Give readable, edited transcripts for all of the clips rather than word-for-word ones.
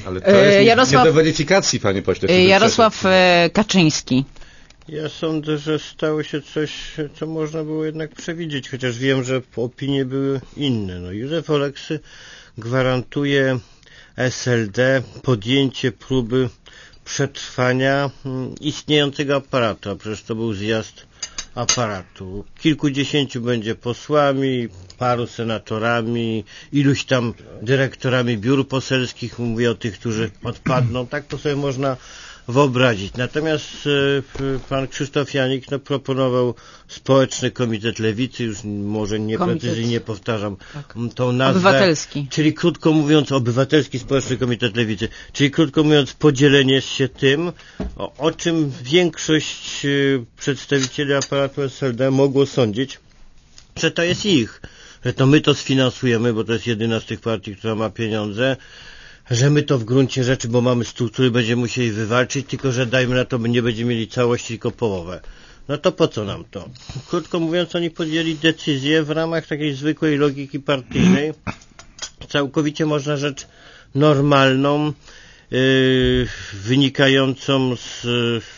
Ale to jest nie do weryfikacji, panie pośle. Jarosław Kaczyński. Ja sądzę, że stało się coś, co można było jednak przewidzieć, chociaż wiem, że opinie były inne. No, Józef Oleksy gwarantuje SLD podjęcie próby przetrwania istniejącego aparatu, a przecież to był zjazd aparatu. Kilkudziesięciu będzie posłami, paru senatorami, iluś tam dyrektorami biur poselskich, mówię o tych, którzy odpadną, tak to sobie można wyobrazić. Natomiast pan Krzysztof Janik proponował Społeczny Komitet Lewicy, już może nieprecyzyjnie powtarzam tą nazwę. Obywatelski. Czyli krótko mówiąc, Obywatelski Społeczny Komitet Lewicy. Czyli krótko mówiąc, podzielenie się tym, o czym większość przedstawicieli aparatu SLD mogło sądzić, że to jest ich, że to my to sfinansujemy, bo to jest jedyna z tych partii, która ma pieniądze, że my to w gruncie rzeczy, bo mamy struktury, będziemy musieli wywalczyć, tylko że dajmy na to, by nie będziemy mieli całości, tylko połowę. No to po co nam to? Krótko mówiąc, oni podjęli decyzję w ramach takiej zwykłej logiki partyjnej, całkowicie można rzecz normalną, wynikającą z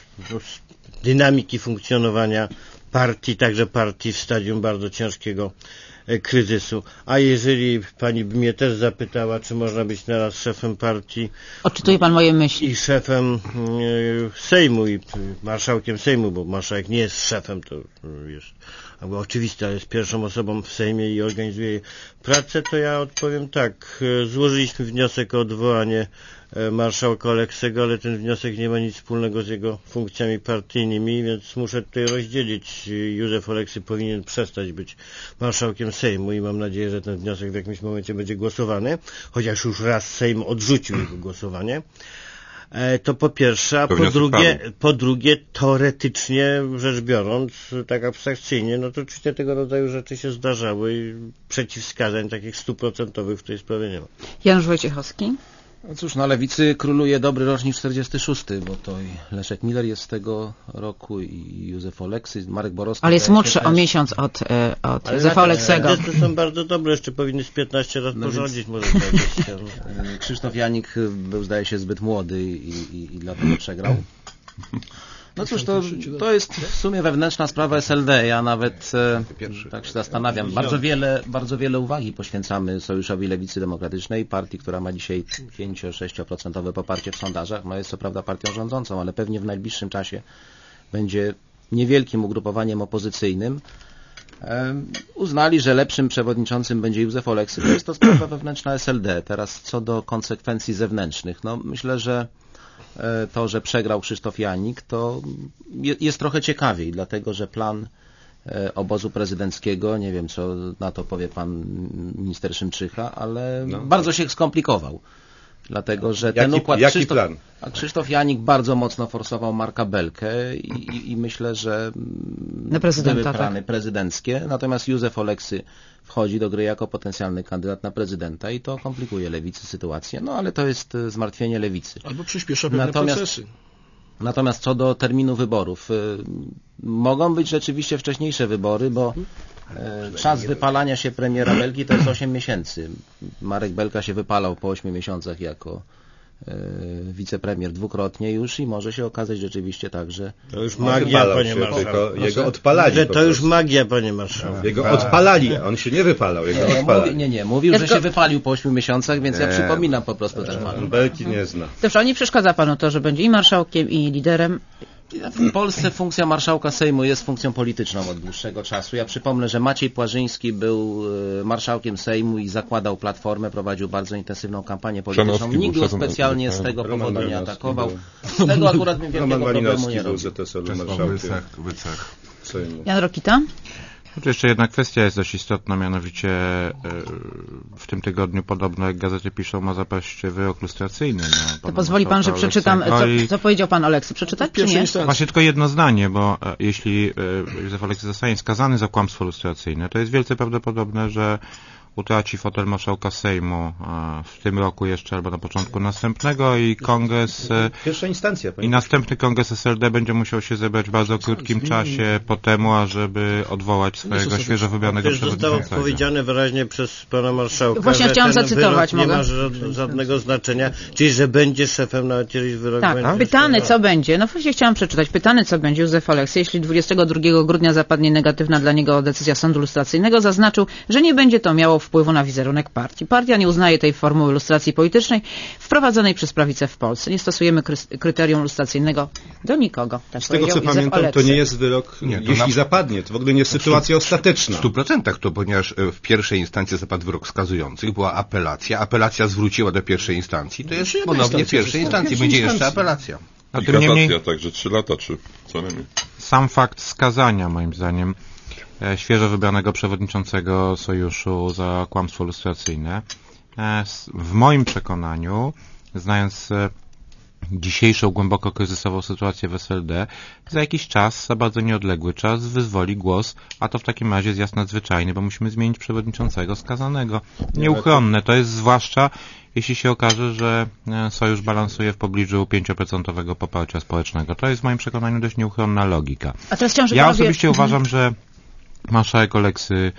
dynamiki funkcjonowania partii, także partii w stadium bardzo ciężkiego kryzysu. A jeżeli pani by mnie też zapytała, czy można być naraz szefem partii... Odczytuje pan moje myśli. I szefem Sejmu i marszałkiem Sejmu, bo marszałek nie jest szefem, to jest oczywiste, ale jest pierwszą osobą w Sejmie i organizuje pracę, to ja odpowiem tak. Złożyliśmy wniosek o odwołanie marszałka Oleksego, ale ten wniosek nie ma nic wspólnego z jego funkcjami partyjnymi, więc muszę tutaj rozdzielić. Józef Oleksy powinien przestać być marszałkiem Sejmu i mam nadzieję, że ten wniosek w jakimś momencie będzie głosowany, chociaż już raz Sejm odrzucił jego głosowanie. To po pierwsze, a po drugie, teoretycznie rzecz biorąc, tak abstrakcyjnie, no to oczywiście tego rodzaju rzeczy się zdarzały i przeciwwskazań takich 100% w tej sprawie nie ma. Janusz Wojciechowski. No cóż, na lewicy króluje dobry rocznik 46, bo to i Leszek Miller jest z tego roku i Józef Oleksy, Marek Borowski. Ale jest młodszy o miesiąc od Józefa Oleksego. To są bardzo dobre, jeszcze powinny z 15 lat porządzić, może 20. Krzysztof Janik był, zdaje się, zbyt młody i dlatego przegrał. No cóż, to jest w sumie wewnętrzna sprawa SLD. Ja nawet tak się zastanawiam. Bardzo wiele uwagi poświęcamy Sojuszowi Lewicy Demokratycznej, partii, która ma dzisiaj 5-6% poparcie w sondażach. No jest co prawda partią rządzącą, ale pewnie w najbliższym czasie będzie niewielkim ugrupowaniem opozycyjnym. Uznali, że lepszym przewodniczącym będzie Józef Oleksy. To jest to sprawa wewnętrzna SLD. Teraz co do konsekwencji zewnętrznych. No myślę, że to, że przegrał Krzysztof Janik, to jest trochę ciekawiej, dlatego że plan obozu prezydenckiego, nie wiem co na to powie pan minister Szymczycha, ale bardzo się skomplikował. Dlatego, że ten układ Krzysztof Janik bardzo mocno forsował Marka Belkę i myślę, że były plany prezydenckie, natomiast Józef Oleksy wchodzi do gry jako potencjalny kandydat na prezydenta i to komplikuje lewicy sytuację, no ale to jest zmartwienie lewicy. Albo przyspiesza pewne procesy. Natomiast co do terminu wyborów, mogą być rzeczywiście wcześniejsze wybory, bo czas wypalania się premiera Belki to jest 8 miesięcy. Marek Belka się wypalał po 8 miesiącach jako wicepremier dwukrotnie już i może się okazać rzeczywiście tak, że... To już magia, panie marszałku. Jego odpalali. Że to już magia, panie marszałku. Jego odpalali, on się nie wypalał, jego odpalali. Mówił, że się wypalił po 8 miesiącach, więc ja przypominam po prostu ten fakt. Belki nie zna. Dobrze, nie przeszkadza panu to, że będzie i marszałkiem, i liderem? W Polsce funkcja marszałka Sejmu jest funkcją polityczną od dłuższego czasu. Ja przypomnę, że Maciej Płażyński był marszałkiem Sejmu i zakładał Platformę, prowadził bardzo intensywną kampanię polityczną. Nikt go specjalnie z tego powodu nie atakował. Z tego akurat bym wielkiego problemu nie robił. Jan Rokita? Jeszcze jedna kwestia jest dość istotna, mianowicie w tym tygodniu podobno, jak gazety piszą, ma zapaść wyrok lustracyjny. To pozwoli pan, że przeczytam, co powiedział pan Oleksy. Przeczytać czy nie? Właśnie tylko jedno zdanie, bo jeśli Józef Oleksy zostanie skazany za kłamstwo lustracyjne, to jest wielce prawdopodobne, że utraci fotel marszałka Sejmu w tym roku jeszcze albo na początku następnego i kongres pierwsza instancja. I następny kongres SLD będzie musiał się zebrać w bardzo krótkim czasie po temu, ażeby odwołać swojego świeżo wybranego przewodniczącego. Zostało powiedziane wyraźnie przez pana marszałka, właśnie chciałam zacytować, nie ma żadnego znaczenia, czyli że będzie szefem nawet kiedyś wyrok. Tak, pytany co będzie, no właśnie chciałam przeczytać, pytany co będzie Józef Oleksy, jeśli 22 grudnia zapadnie negatywna dla niego decyzja sądu lustracyjnego, zaznaczył, że nie będzie to miało wpływu na wizerunek partii. Partia nie uznaje tej formuły lustracji politycznej wprowadzonej przez prawicę w Polsce. Nie stosujemy kryterium lustracyjnego do nikogo. Tak z tego co pamiętam, to nie jest wyrok, jeśli zapadnie, to w ogóle nie jest sytuacja ostateczna. W 100% to, ponieważ w pierwszej instancji zapadł wyrok skazujący, była apelacja zwróciła do pierwszej instancji, to jest ponownie w pierwszej instancji, będzie jeszcze apelacja. I kasacja, także 3 lata, czy co najmniej. Sam fakt skazania, moim zdaniem, świeżo wybranego przewodniczącego Sojuszu za kłamstwo lustracyjne, w moim przekonaniu, znając dzisiejszą głęboko kryzysową sytuację w SLD, za jakiś czas, za bardzo nieodległy czas, wyzwoli głos, a to w takim razie jest nadzwyczajny, bo musimy zmienić przewodniczącego skazanego. Nieuchronne to jest, zwłaszcza jeśli się okaże, że Sojusz balansuje w pobliżu 5% poparcia społecznego. To jest w moim przekonaniu dość nieuchronna logika. A teraz chciałam, ja osobiście uważam, że marszałek Oleksy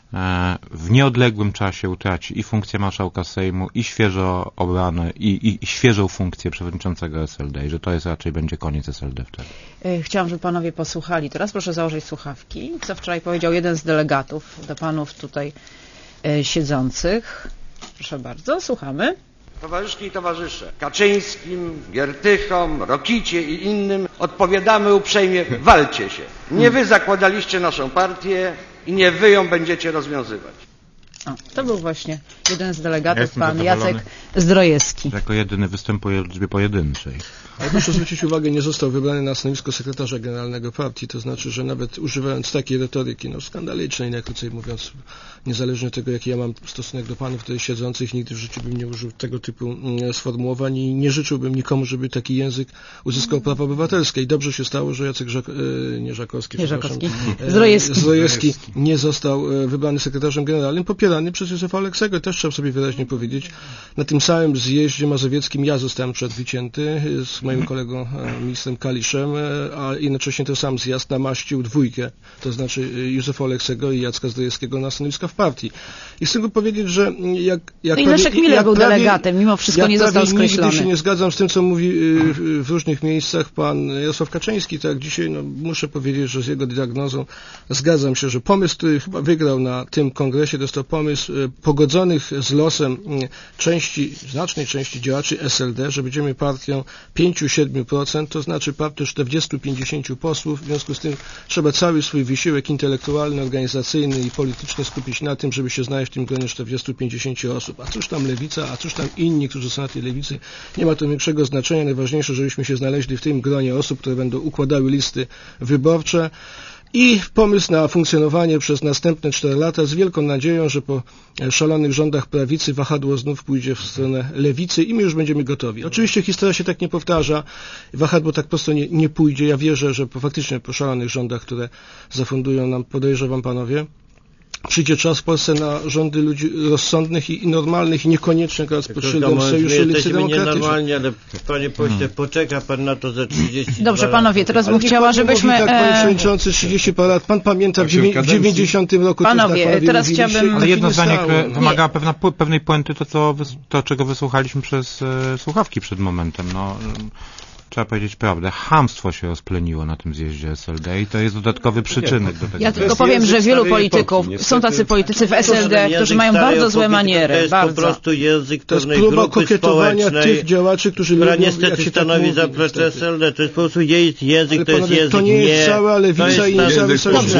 w nieodległym czasie utraci i funkcję marszałka Sejmu, i świeżo obrane, i świeżą funkcję przewodniczącego SLD, i że to jest raczej będzie koniec SLD wtedy. Chciałam, żeby panowie posłuchali. Teraz proszę założyć słuchawki. Co wczoraj powiedział jeden z delegatów do panów tutaj siedzących. Proszę bardzo, słuchamy. Towarzyszki i towarzysze, Kaczyńskim, Giertychom, Rokicie i innym odpowiadamy uprzejmie, walcie się. Nie wy zakładaliście naszą partię i nie wy ją będziecie rozwiązywać. To był właśnie jeden z delegatów, pan Jacek Zdrojewski. Jako jedyny występuje w liczbie pojedynczej. Ale proszę zwrócić uwagę, nie został wybrany na stanowisko sekretarza generalnego partii, to znaczy, że nawet używając takiej retoryki, skandalicznej, najkrócej mówiąc, niezależnie od tego, jaki ja mam stosunek do panów tutaj siedzących, nigdy w życiu bym nie użył tego typu sformułowań i nie życzyłbym nikomu, żeby taki język uzyskał prawa obywatelskie. I dobrze się stało, że Jacek Zdrojewski nie został wybrany sekretarzem generalnym, popierany przez Józefa Oleksego. Też trzeba sobie wyraźnie powiedzieć. Na tym samym zjeździe mazowieckim ja zostałem wycięty z moim kolegą ministrem Kaliszem, a jednocześnie ten sam zjazd namaścił dwójkę, to znaczy Józefa Oleksego i Jacka Zdrojewskiego na stanowiskach w partii. I chcę tylko powiedzieć, że i Leszek Miller był delegatem, mimo wszystko nie został skreślony. Nigdy się nie zgadzam z tym, co mówi w różnych miejscach pan Jarosław Kaczyński, tak dzisiaj muszę powiedzieć, że z jego diagnozą zgadzam się, że pomysł, który chyba wygrał na tym kongresie, to jest to pomysł pogodzonych z losem znacznej części działaczy SLD, że będziemy partią 5-7%, to znaczy partią 40-50 posłów, w związku z tym trzeba cały swój wysiłek intelektualny, organizacyjny i polityczny skupić na tym, żeby się znaleźć w tym gronie 40-50 osób. A cóż tam lewica, a cóż tam inni, którzy są na tej lewicy, nie ma to większego znaczenia. Najważniejsze, żebyśmy się znaleźli w tym gronie osób, które będą układały listy wyborcze. I pomysł na funkcjonowanie przez następne 4 lata z wielką nadzieją, że po szalonych rządach prawicy wahadło znów pójdzie w stronę lewicy i my już będziemy gotowi. Oczywiście historia się tak nie powtarza, wahadło tak prosto nie pójdzie. Ja wierzę, że faktycznie po szalonych rządach, które zafundują nam, podejrzewam panowie, przyjdzie czas w Polsce na rządy ludzi rozsądnych i normalnych i niekoniecznie akurat pod szyldem Sojuszu Lewicy Demokratycznej. Normalnie, ale panie pośle, poczeka pan na to za 30 Dobrze, lat. panowie, teraz bym chciała, żebyśmy... Tak, panie przewodniczący, 30 parę lat. Pan pamięta w 90 roku... Panowie, teraz chciałbym... Ale jedno zdanie, które wymaga pewnej puenty, to czego wysłuchaliśmy przez słuchawki przed momentem. Trzeba powiedzieć prawdę. Chamstwo się rozpleniło na tym zjeździe SLD i to jest dodatkowy przyczynek do tego. Ja tylko powiem, że wielu polityków, są tacy politycy w SLD, którzy mają bardzo złe maniery. To jest po prostu język pewnej próba grupy kokietowania społecznej, tych działaczy, którzy która lubią, niestety stanowi zaplecze SLD. To jest po prostu język, to jest język to nie jest cała lewica i nie cały Sojusz.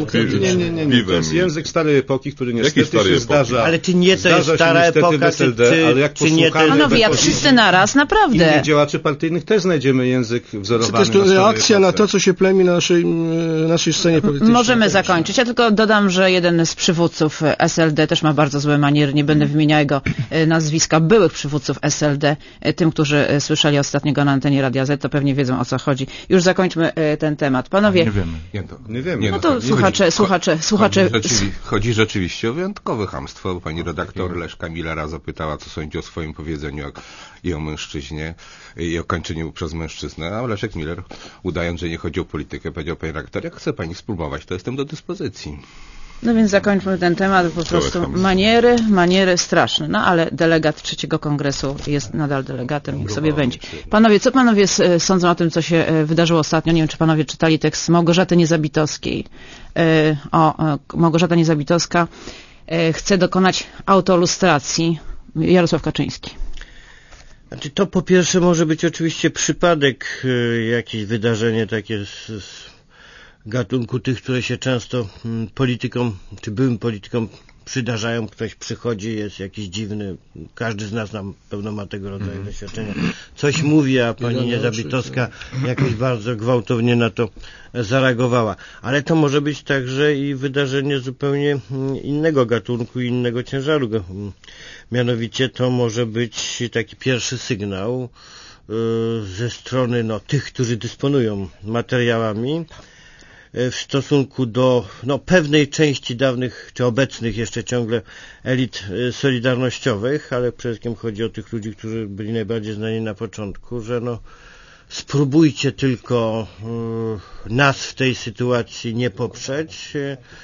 Nie, to jest język starej epoki, który niestety się zdarza. Ale czy nie to jest stara epoka, czy nie to jest... Panowie, jak wszyscy naraz, naprawdę. Innych działaczy partyjnych też znajdzie znajdziemy język wzorowany. To jest reakcja na to, co się plemi na naszej scenie politycznej. Możemy zakończyć. Ja tylko dodam, że jeden z przywódców SLD też ma bardzo złe maniery. Nie będę wymieniał jego nazwiska byłych przywódców SLD. Tym, którzy słyszeli ostatniego na antenie Radia Z, to pewnie wiedzą, o co chodzi. Już zakończmy ten temat. Panowie... Nie wiemy. No to słuchacze... Chodzi rzeczywiście o wyjątkowe chamstwo. Pani redaktor Leszka Millera zapytała, co sądzi o swoim powiedzeniu i o mężczyźnie, i o kończeniu przez mężczyznę, a Leszek Miller, udając, że nie chodzi o politykę, powiedział: pani redaktor, jak chce pani spróbować, to jestem do dyspozycji. No więc zakończmy ten temat, po prostu maniery straszne. No ale delegat trzeciego kongresu jest nadal delegatem, niech sobie będzie. Panowie, co panowie sądzą o tym, co się wydarzyło ostatnio? Nie wiem, czy panowie czytali tekst Małgorzaty Niezabitowskiej. Małgorzata Niezabitowska chce dokonać autolustracji. Jarosław Kaczyński. Znaczy, to po pierwsze może być oczywiście przypadek, jakieś wydarzenie takie z gatunku tych, które się często politykom, czy byłym politykom przydarzają. Ktoś przychodzi, jest jakiś dziwny, każdy z nas na pewno ma tego rodzaju doświadczenia. Coś mówi, a pani Niezabitowska jakoś bardzo gwałtownie na to zareagowała. Ale to może być także i wydarzenie zupełnie innego gatunku, innego ciężaru. Mianowicie to może być taki pierwszy sygnał ze strony tych, którzy dysponują materiałami, w stosunku do pewnej części dawnych, czy obecnych jeszcze ciągle elit solidarnościowych, ale przede wszystkim chodzi o tych ludzi, którzy byli najbardziej znani na początku, że spróbujcie tylko nas w tej sytuacji nie poprzeć,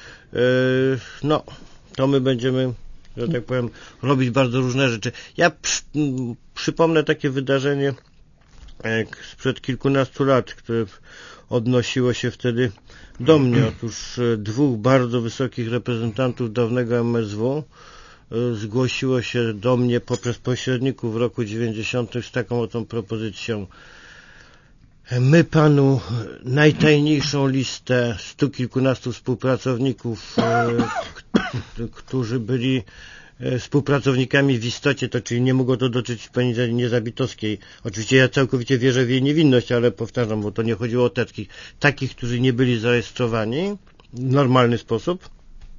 to my będziemy, że tak powiem, robić bardzo różne rzeczy. Ja przypomnę takie wydarzenie sprzed kilkunastu lat, które odnosiło się wtedy do mnie. Otóż dwóch bardzo wysokich reprezentantów dawnego MSW zgłosiło się do mnie poprzez pośredników w roku 90 z taką oto propozycją: my panu najtajniejszą listę 100 kilkunastu współpracowników, którzy byli współpracownikami w istocie, czyli nie mogło to dotyczyć pani Niezabitowskiej. Oczywiście ja całkowicie wierzę w jej niewinność, ale powtarzam, bo to nie chodziło o takich, którzy nie byli zarejestrowani w normalny sposób,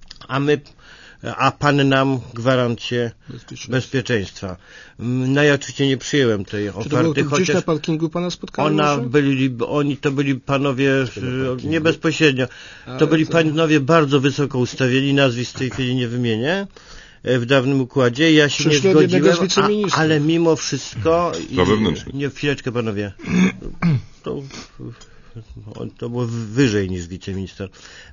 a pan nam gwarancję bezpieczeństwa. No ja oczywiście nie przyjęłem tej oferty. Czy to było gdzieś na parkingu pana spotkania? Oni to byli panowie, nie bezpośrednio, to byli panowie bardzo wysoko ustawieni, nazwisk w tej chwili nie wymienię, w dawnym układzie. Ja się nie zgodziłem, ale mimo wszystko... Chwileczkę, panowie. To było wyżej niż wiceminister.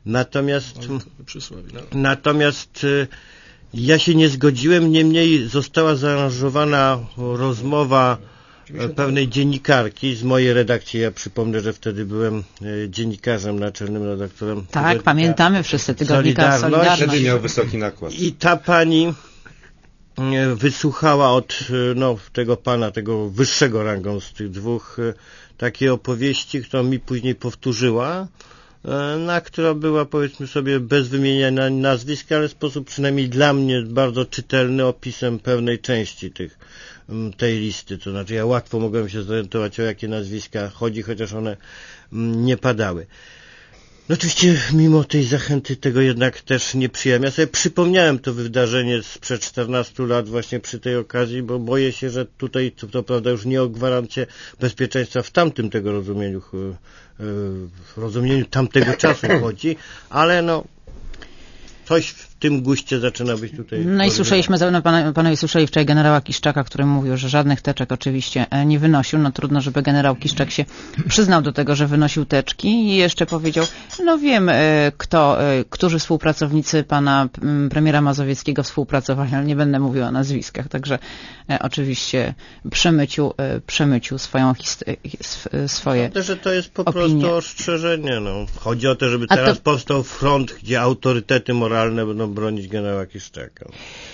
Natomiast ja się nie zgodziłem, niemniej została zaaranżowana rozmowa pewnej dziennikarki z mojej redakcji. Ja przypomnę, że wtedy byłem dziennikarzem, naczelnym redaktorem. Tak, pamiętamy wszyscy tygodnika Solidarność. Wtedy miał wysoki nakład. I ta pani wysłuchała od tego pana, tego wyższego rangą z tych dwóch, takiej opowieści, którą mi później powtórzyła, która była, powiedzmy sobie, bez wymieniania nazwisk, ale w sposób przynajmniej dla mnie bardzo czytelny, opisem pewnej części tej listy. To znaczy ja łatwo mogłem się zorientować, o jakie nazwiska chodzi, chociaż one nie padały. No oczywiście mimo tej zachęty tego jednak też nie przyjąłem. Ja sobie przypomniałem to wydarzenie sprzed 14 lat właśnie przy tej okazji, bo boję się, że tutaj to prawda już nie o gwarancję bezpieczeństwa w tamtym tego rozumieniu, w rozumieniu tamtego czasu chodzi, ale coś w tym guście zaczyna być tutaj. No i słyszeliśmy, panowie słyszeli wczoraj generała Kiszczaka, który mówił, że żadnych teczek oczywiście nie wynosił. No trudno, żeby generał Kiszczak się przyznał do tego, że wynosił teczki i jeszcze powiedział, wiem którzy współpracownicy pana premiera Mazowieckiego współpracowali, ale nie będę mówił o nazwiskach, także oczywiście przemycił swoje Myślę, że to jest po prostu ostrzeżenie. Chodzi o to, żeby teraz powstał front, gdzie autorytety moralne będą bronić generała Kiszczaka.